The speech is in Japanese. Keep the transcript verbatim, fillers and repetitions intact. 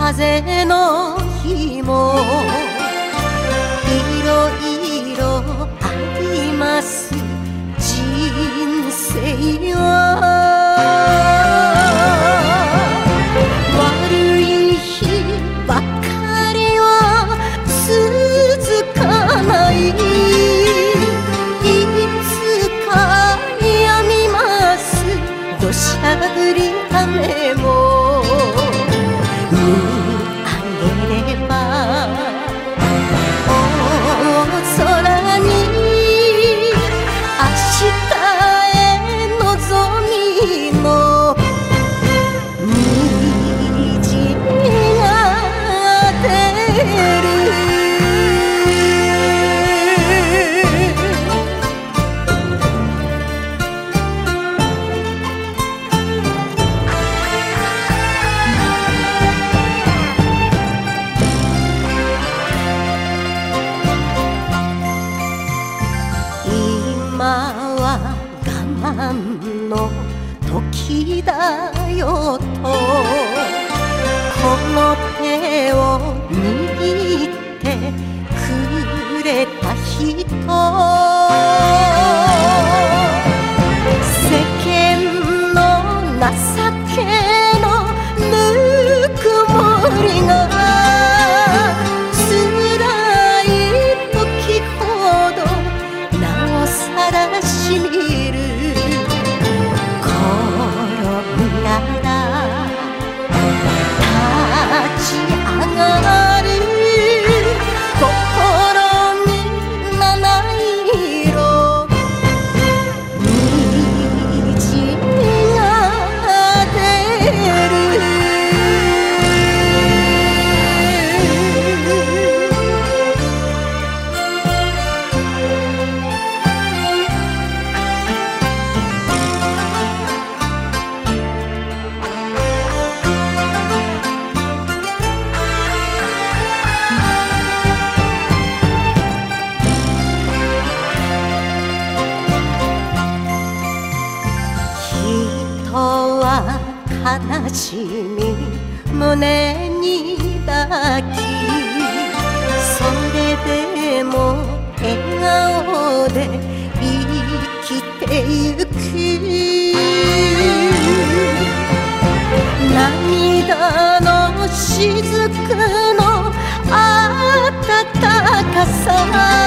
風の日もいろいろあります人生は。悪い日ばかりは続かない。いつかやみます土砂降り雨も見上げれば大空に明日へ望みの虹が出る。今は我慢の時だよとこの手を握ってくれた人、世間の情けのぬくもりが辛い時ほどなおさらしみる。転んだら立ち上がる心に七色虹が出る。人は悲しみ胸に抱きそれでも笑顔で生きてゆく。涙の雫の温かさ